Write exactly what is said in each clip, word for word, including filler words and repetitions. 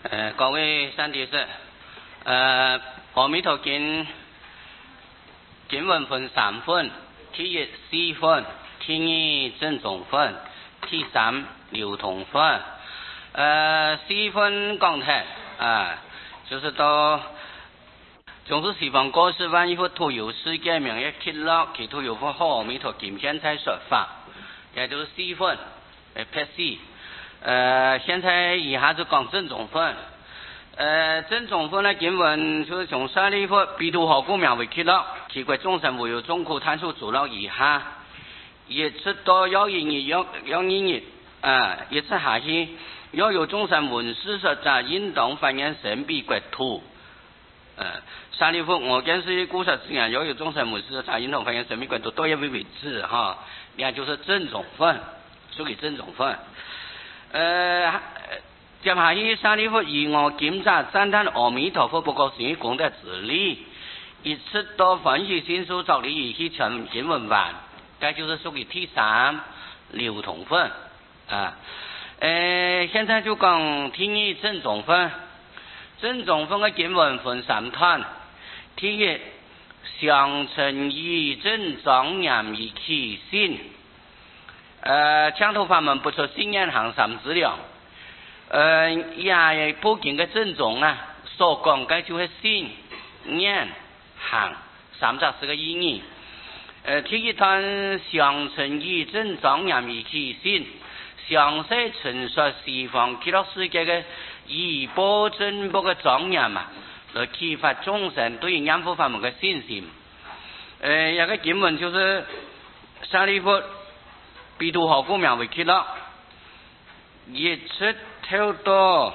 呃，各位善知识，呃，阿弥陀經經文分三分，第一四分，第二正宗分，第三流通分。呃，四分講題啊，就是到總是西方國師萬一佛徒有世界名一揭落，其徒有佛阿彌陀經現在說法，也就是四分，呃，撇四。呃，现在以下就讲正宗分。呃，正宗分的经文就是从舍利弗彼度何故名为揭落，其国众生无有众苦贪数诸乐以下，一直到有一日有有一日啊，一直下去，要有众生闻思说在應當發現神秘國土。呃，舍利弗，我跟是故事之言，要有眾生聞思說在應當發現神秘國土，都有為止哈，也就是正宗分，屬於正宗分。呃，接下去舍利弗以我檢查讚歎阿彌陀佛不過是功德之力，一直到分析新書照理以去全經文完，這就是屬於第三流通分啊。呃，現在就講第二正宗分，正宗分嘅經文分三段，第一相稱義正莊嚴以其心。呃，羌途法門不出信願行三資糧，呃，也不經嘅正宗啊，所講嘅就是信、願、行三者是個意義。呃，第一段相稱義正莊嚴以其心，詳細陳述西方極樂世界嘅義報正報嘅莊嚴啊，來啟發眾生對於念佛法門嘅信心。呃，一個經文就是舍利弗彼度何故名為揭落，一直跳到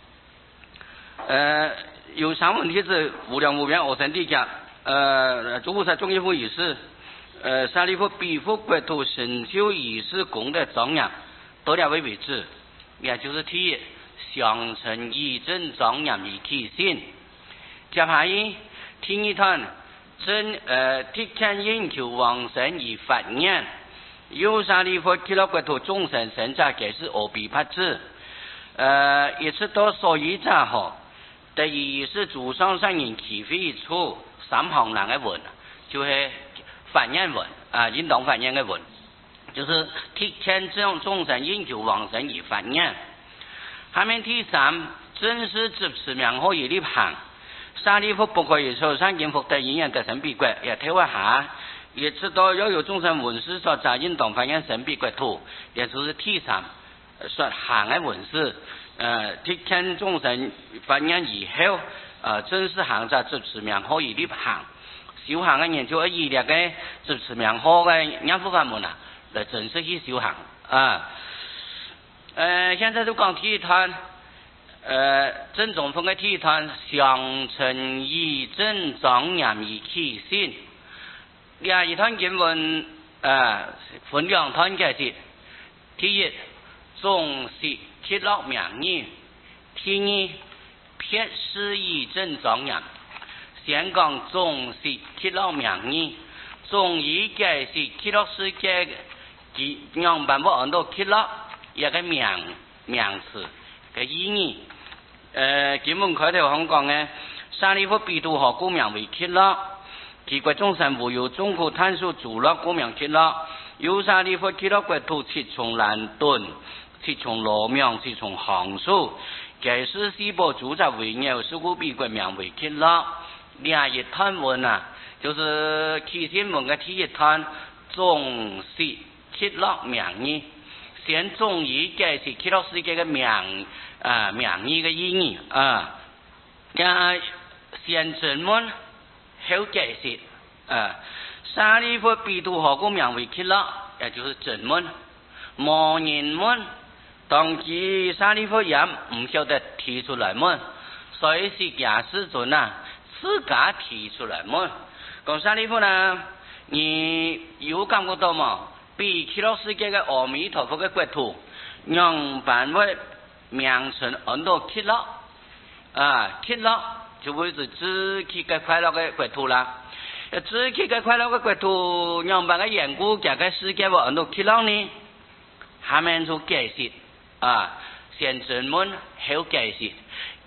呃有三問題是無量無邊我生地界，呃諸菩薩眾業復以是，呃舍利弗彼復國土成就以是功德莊嚴，到了為為止，也就是第一相稱義正莊嚴以其心。接下來第二段真呃鐵權應求往生以發願。有舍利弗揭落國土眾生生者皆是阿鼻跋致，呃，一直到所以者後，第二是諸上善人其非一處三行人嘅文，就是發願文啊，應當發願嘅文，就是鐵權眾眾生應求往生而發願。下面第三正是執持名號而立行，舍利弗不可以受三經福德因緣得神秘國，也睇一下。也知道要有眾生聞思說在應當發現神秘國土，也就是第三說行嘅聞思，呃，鐵權眾生發現以後，呃，正是行者執持名號而立行，修行嘅人就以呢個執持名號嘅念佛法門啊，來正式去修行啊。呃，現在就講第一段，呃，正宗分嘅第一段，相稱義正莊嚴以其心。第一段經文呃分兩段解釋，第一總是揭落名義，第二撇是義正莊嚴。先講總是揭落名義，總義解釋揭落世界嘅讓辦法按到揭落一個名名詞嘅意義。呃經文開頭講講嘅舍利弗彼度何故名為揭落，其國眾生無有眾苦貪數諸樂故名揭落，有舍利弗揭落國土七重難遁，七重羅명七重行數，皆是四寶諸雜為業，是故彼國名為揭落。另一段文啊，就是起信文嘅第一段，總是揭落名義，先總義解釋揭落世界嘅名啊名義嘅意義啊，也先正文。後解釋，呃，舍利弗彼度何故名為揭落，也就是正文。無人問，當時舍利弗也唔曉得提出來問，所以釋迦世尊啊，自家提出來問。講舍利弗呢，你有感覺到嗎？比揭落世界嘅阿彌陀佛嘅國土，讓辦為名稱按到揭落，啊，揭落。就會是自己嘅快樂嘅國土啦，自己嘅快樂嘅國土，讓辦嘅緣故，這個世界會按到揭落呢？下面就解釋啊，先正文後解釋，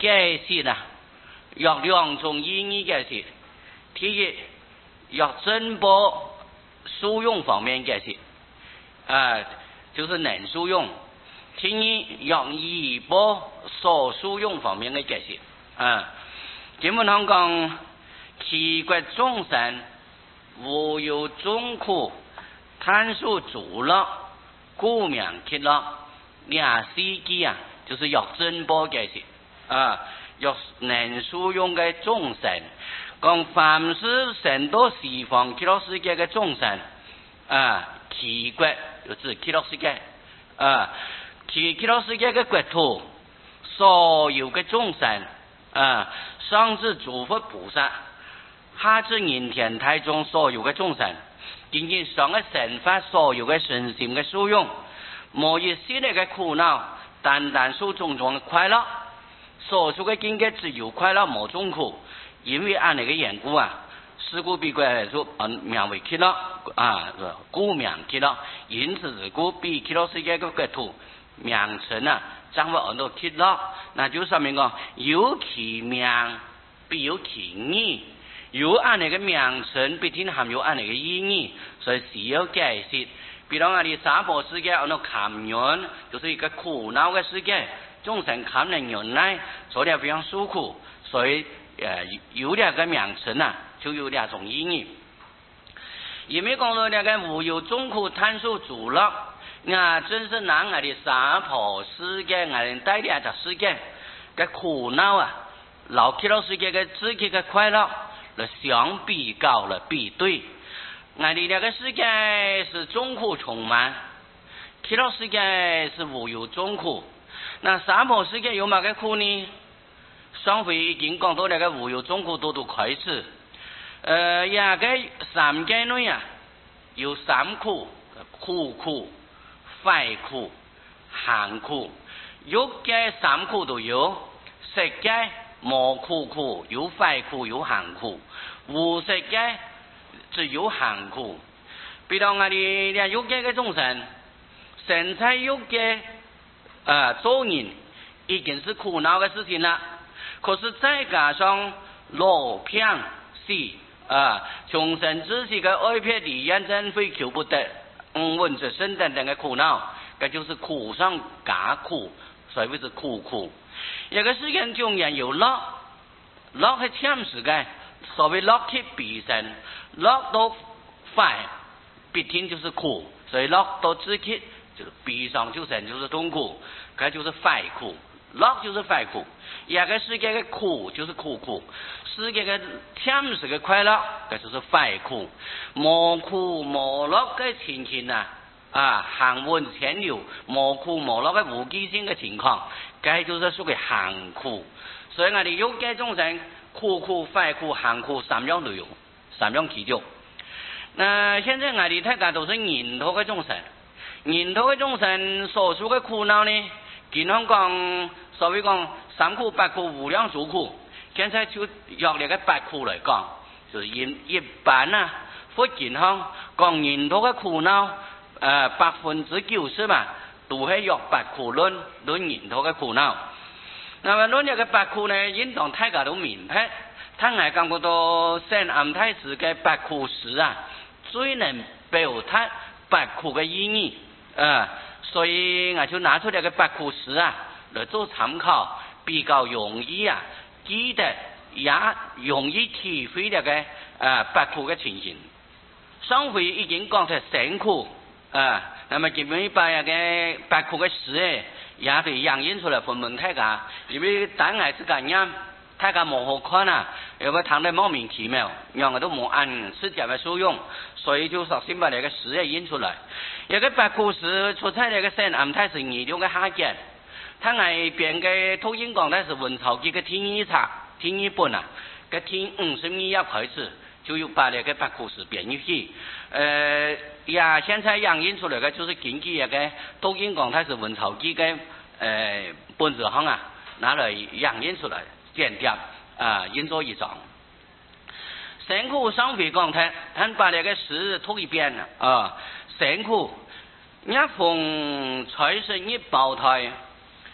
解释呢，有两种意义解释。第一，有增波输用方面解释，啊、呃，就是能输用；第二，有移波所输用方面的解释。啊、呃，基本上讲，奇怪众生无有众苦，贪数足乐，故名极乐。俩司机啊，就是有增波解释。啊，有能输用的众生，讲凡是成到西方极乐世界的众生，啊，其国就指极乐世界，啊，其极乐世界的国土，所有的众生，啊，上至诸佛菩萨，下至人天台中所有的众生，仅仅上的神法所有的身心的输用，无一丝的个苦恼，单单受种种的快乐。所说的境界只有快乐无众苦，因为按那个缘故啊，是故比过来说，嗯，名为极乐啊，故名极乐。因此是故比极乐世界的国土名称啊，掌握很多极乐，那就说明讲有其名必有其义，有按那个名称必定含有按那个意义，所以需要解释。比如我哋娑婆世界，按照堪忍，就是一个苦恼的世界。众生堪能忍耐，所以非常受苦，所以呃有两个名称啊，就有两种意义。因为讲到那个无有众苦，贪数足乐，啊，真是拿我哋娑婆世界，我哋带两个世界嘅苦恼啊，老极乐世界嘅自己嘅快乐来相比较了比对。我哋那个世界是众苦充满，极乐世界是无有众苦。那娑婆世界有乜嘅苦呢？上回已經講到那個無有眾苦，都都開始。呃，也個三界內啊，有三苦：苦苦、快苦、行苦。欲界三苦都有，色界冇苦苦，有快苦，有行苦；無色界只有行苦。比如我哋呢欲界嘅眾生，身在欲界。啊，做人已经是苦恼的事情了，可是再加上罗偏喜啊，穷生之喜的爱撇离厌憎非求不得，嗯，问着生等等的苦恼，这就是苦上加苦，所以是苦苦。一个世间中人有乐，乐是欠时的，所谓乐去必生，乐到快必定就是苦，所以乐到自己。就是悲伤就成就是痛苦，这就是快苦，乐就是快苦。一个世界的苦就是苦苦，世界的天时的快乐，这就是快苦。无苦无乐的情形啊，啊，行稳前流，无苦无乐的无记性的情况，这就是属于行苦。所以我哋欲界众生，苦苦、快苦、行苦三样都有，三样其中。那现在我哋大家都是人头的众生。人头的众生所受的苦恼呢，经常讲所谓讲三苦八苦无量诸苦，现在就用那个八苦来讲，就是一一般啊，佛经上讲人头的苦恼，呃百分之九十嘛，都是用八苦论论人头的苦恼。那么论这个八苦呢，应当大家都明白，他还讲过到圣安太师的八苦时啊，最能表达八苦的意义。呃，所以我就拿出这个八苦时啊来做参考，比较容易啊记得，也容易体会这个呃八苦的情形。上回已经讲出三苦啊，那么基本把那个八苦的时诶，也可以映映出来分问大家，因为单爱是咁样，大家冇好看啊，因为谈得莫名其妙，让我都冇按时间的受用，所以就索性把那个时诶印出来。一个八苦时出在那个圣安太师二中的下卷，他外边嘅录音讲的是文朝记嘅天一册、天一本啊，嘅天五十二页开始就有把那个八苦时编入去。呃，呀，现在映印出来嘅就是根据那个录音讲它是文朝记嘅呃本子行啊，拿来映印出来剪掉啊，印做一张。三苦上回讲他，他把那个诗读一遍了啊。三苦，一逢财神一胞胎，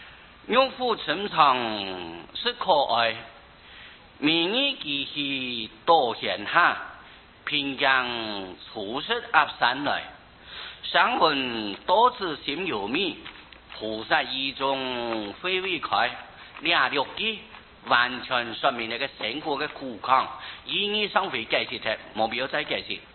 用户成长是可爱，民意其实多显下，平江处事压山来，上文多次心有密，菩萨意中非未开，两六句完全说明那个成果的苦况，意义上会解释的，冇必要再解释。